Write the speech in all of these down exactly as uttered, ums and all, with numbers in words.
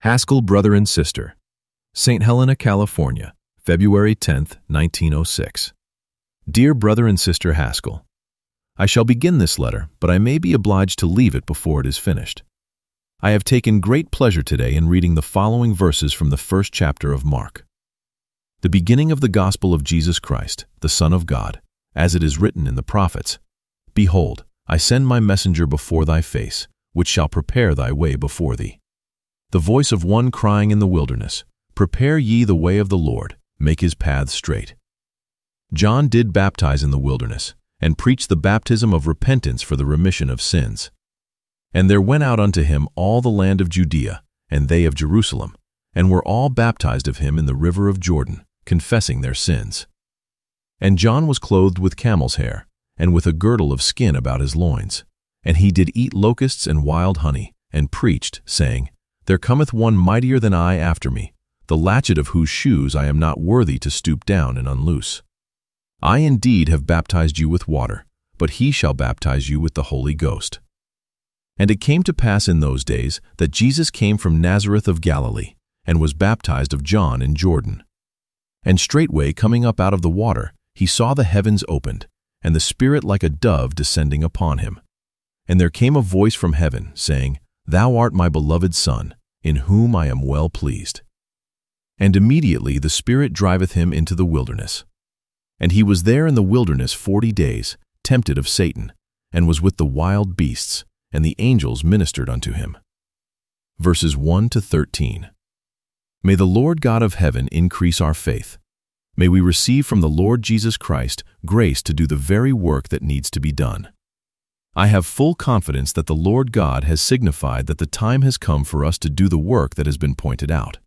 Haskell, brother and sister. Saint Helena, California, February tenth, nineteen oh six. Dear brother and sister Haskell, I shall begin this letter, but I may be obliged to leave it before it is finished. I have taken great pleasure today in reading the following verses from the first chapter of Mark. The beginning of the gospel of Jesus Christ, the Son of God, as it is written in the prophets, Behold, I send my messenger before thy face, which shall prepare thy way before thee. The voice of one crying in the wilderness, Prepare ye the way of the Lord, make his paths straight. John did baptize in the wilderness, and preached the baptism of repentance for the remission of sins. And there went out unto him all the land of Judea, and they of Jerusalem, and were all baptized of him in the river of Jordan, confessing their sins. And John was clothed with camel's hair, and with a girdle of skin about his loins. And he did eat locusts and wild honey, and preached, saying, There cometh one mightier than I after me, the latchet of whose shoes I am not worthy to stoop down and unloose. I indeed have baptized you with water, but he shall baptize you with the Holy Ghost. And it came to pass in those days that Jesus came from Nazareth of Galilee, and was baptized of John in Jordan. And straightway coming up out of the water, he saw the heavens opened, and the Spirit like a dove descending upon him. And there came a voice from heaven, saying, Thou art my beloved Son, in whom I am well pleased. And immediately the Spirit driveth him into the wilderness. And he was there in the wilderness forty days, tempted of Satan, and was with the wild beasts, and the angels ministered unto him. Verses one to thirteen. May the Lord God of heaven increase our faith. May we receive from the Lord Jesus Christ grace to do the very work that needs to be done. I have full confidence that the Lord God has signified that the time has come for us to do the work that has been pointed out.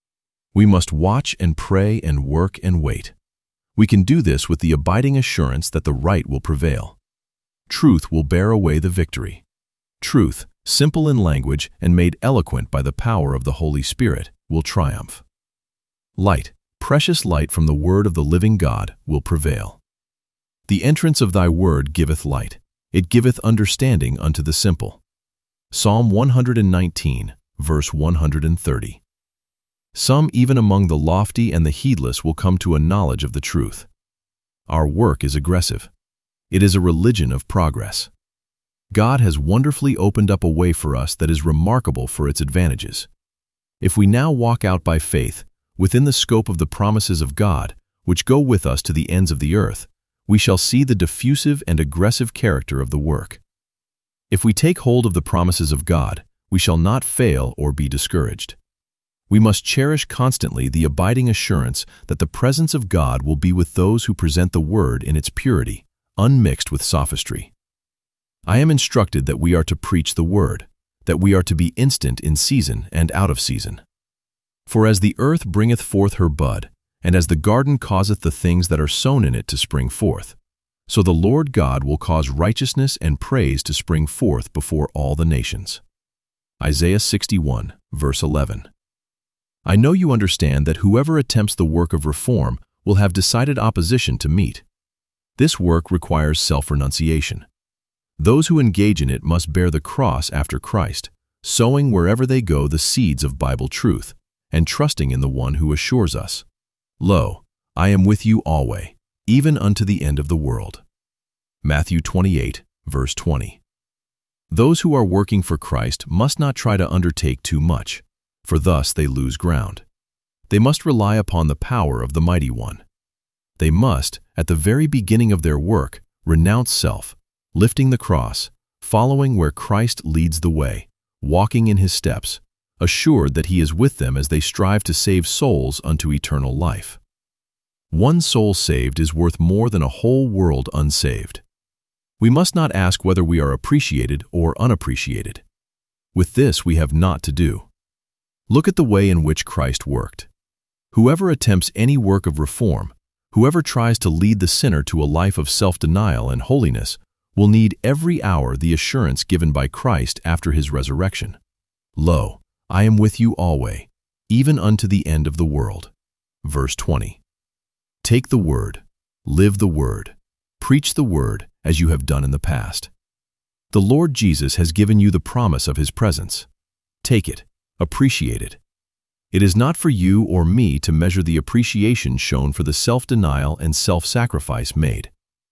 We must watch and pray and work and wait. We can do this with the abiding assurance that the right will prevail. Truth will bear away the victory. Truth, simple in language and made eloquent by the power of the Holy Spirit, will triumph. Light, precious light from the word of the living God, will prevail. The entrance of thy word giveth light. It giveth understanding unto the simple. Psalm one hundred nineteen, verse one hundred thirty. Some even among the lofty and the heedless will come to a knowledge of the truth. Our work is aggressive. It is a religion of progress. God has wonderfully opened up a way for us that is remarkable for its advantages. If we now walk out by faith, within the scope of the promises of God, which go with us to the ends of the earth, we shall see the diffusive and aggressive character of the work. If we take hold of the promises of God, we shall not fail or be discouraged. We must cherish constantly the abiding assurance that the presence of God will be with those who present the word in its purity, unmixed with sophistry. I am instructed that we are to preach the word, that we are to be instant in season and out of season. For as the earth bringeth forth her bud, and as the garden causeth the things that are sown in it to spring forth, so the Lord God will cause righteousness and praise to spring forth before all the nations. Isaiah sixty-one, verse eleven. I know you understand that whoever attempts the work of reform will have decided opposition to meet. This work requires self-renunciation. Those who engage in it must bear the cross after Christ, sowing wherever they go the seeds of Bible truth, and trusting in the one who assures us, Lo, I am with you alway, even unto the end of the world. Matthew twenty-eight, verse twenty. Those who are working for Christ must not try to undertake too much, for thus they lose ground. They must rely upon the power of the Mighty One. They must, at the very beginning of their work, renounce self, lifting the cross, following where Christ leads the way, walking in his steps, assured that he is with them as they strive to save souls unto eternal life. One soul saved is worth more than a whole world unsaved. We must not ask whether we are appreciated or unappreciated. With this we have naught to do. Look at the way in which Christ worked. Whoever attempts any work of reform, whoever tries to lead the sinner to a life of self-denial and holiness, will need every hour the assurance given by Christ after his resurrection. Lo, I am with you alway, even unto the end of the world. Verse twenty. Take the word, live the word, preach the word as you have done in the past. The Lord Jesus has given you the promise of his presence. Take it, appreciate it, It is not for you or me to measure the appreciation shown for the self-denial and self-sacrifice made.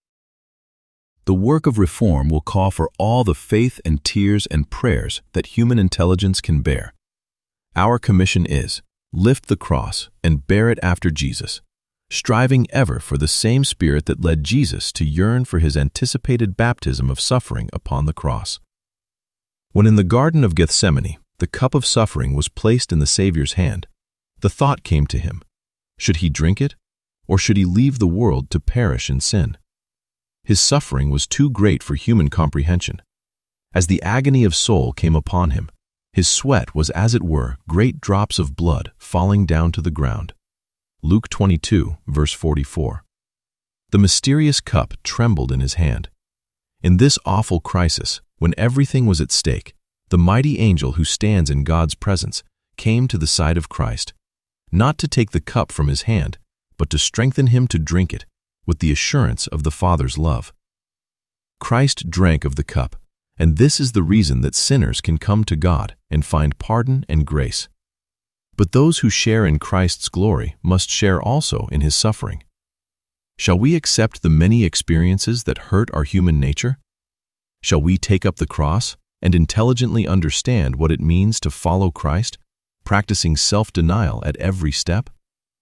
The work of reform will call for all the faith and tears and prayers that human intelligence can bear. Our commission is, lift the cross and bear it after Jesus, striving ever for the same spirit that led Jesus to yearn for his anticipated baptism of suffering upon the cross. When in the Garden of Gethsemane, the cup of suffering was placed in the Savior's hand, the thought came to him, should he drink it, or should he leave the world to perish in sin? His suffering was too great for human comprehension. As the agony of soul came upon him, his sweat was as it were great drops of blood falling down to the ground. Luke twenty-two, verse forty-four. The mysterious cup trembled in his hand. In this awful crisis, when everything was at stake, the mighty angel who stands in God's presence came to the side of Christ, not to take the cup from his hand, but to strengthen him to drink it, with the assurance of the Father's love. Christ drank of the cup, and this is the reason that sinners can come to God and find pardon and grace. But those who share in Christ's glory must share also in his suffering. Shall we accept the many experiences that hurt our human nature? Shall we take up the cross and intelligently understand what it means to follow Christ, practicing self-denial at every step?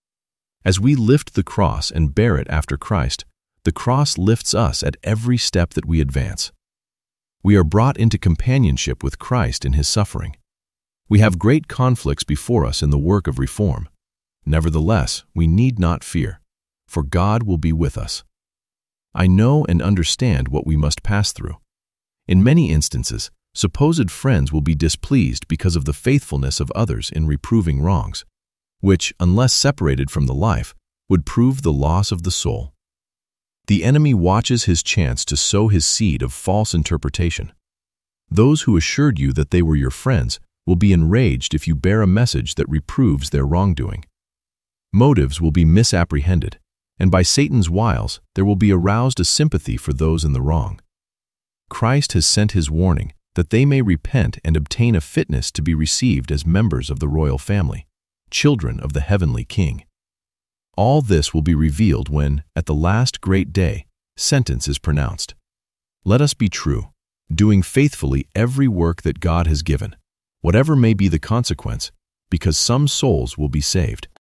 As we lift the cross and bear it after Christ, the cross lifts us at every step that we advance. We are brought into companionship with Christ in his suffering. We have great conflicts before us in the work of reform. Nevertheless, we need not fear, for God will be with us. I know and understand what we must pass through. In many instances, supposed friends will be displeased because of the faithfulness of others in reproving wrongs, which, unless separated from the life, would prove the loss of the soul. The enemy watches his chance to sow his seed of false interpretation. Those who assured you that they were your friends will be enraged if you bear a message that reproves their wrongdoing. Motives will be misapprehended, and by Satan's wiles there will be aroused a sympathy for those in the wrong. Christ has sent his warning that they may repent and obtain a fitness to be received as members of the royal family, children of the heavenly King. All this will be revealed when, at the last great day, sentence is pronounced. Let us be true, doing faithfully every work that God has given, whatever may be the consequence, because some souls will be saved.